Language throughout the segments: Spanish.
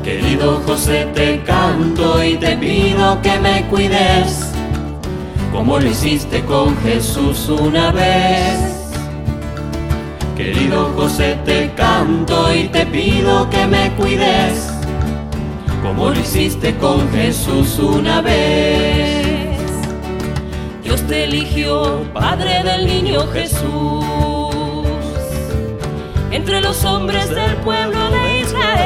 Querido José, te canto y te pido que me cuides, como lo hiciste con Jesús una vez. Querido José, te canto y te pido que me cuides, como lo hiciste con Jesús una vez. Dios te eligió, Padre del niño Jesús, entre los hombres del pueblo de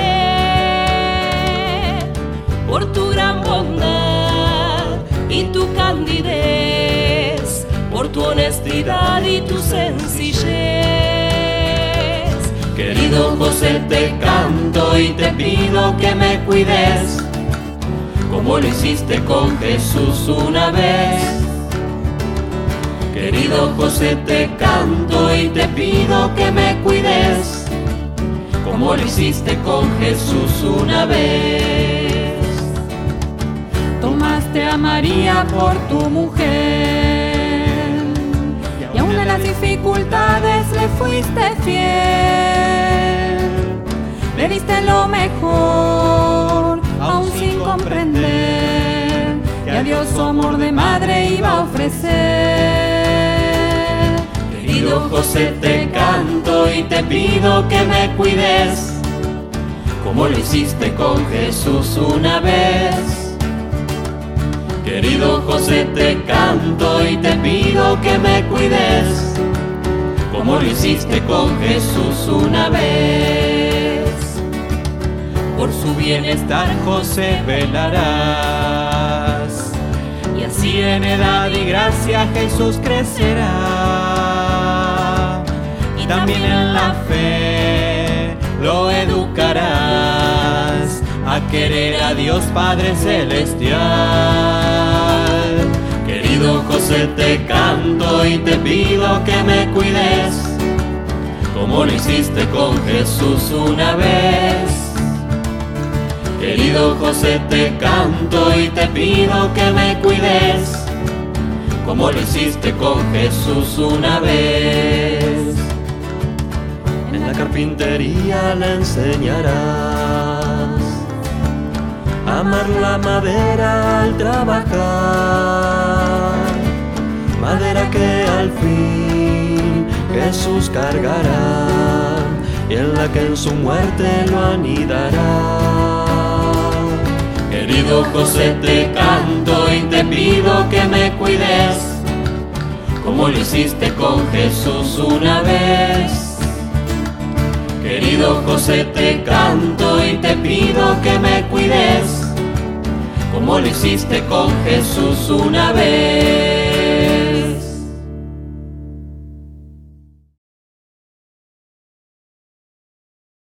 Israel, por tu gran bondad y tu candidez, por tu honestidad y tu sencillez. Querido José, te canto y te pido que me cuides, como lo hiciste con Jesús una vez. Querido José, te canto y te pido que me cuides, como lo hiciste con Jesús una vez. Tomaste a María por tu mujer, y aún en las dificultades le fuiste fiel. Le diste lo mejor, aún sin comprender, que a Dios su amor de madre iba a ofrecer. Querido José, te canto y te pido que me cuides, como lo hiciste con Jesús una vez. Querido José, te canto y te pido que me cuides, como lo hiciste con Jesús una vez. Por su bienestar, José, velarás, y así en edad y gracia Jesús crecerá. Y también en la fe lo educarás a querer a Dios Padre Celestial. Querido José, te canto y te pido que me cuides, como lo hiciste con Jesús una vez. Querido José, te canto y te pido que me cuides, como lo hiciste con Jesús una vez. En la carpintería le enseñarás a amar la madera al trabajar, madera que al fin Jesús cargará y en la que en su muerte lo anidará. Querido José, te canto y te pido que me cuides, como lo hiciste con Jesús una vez. Querido José, te canto y te pido que me cuides, como lo hiciste con Jesús una vez.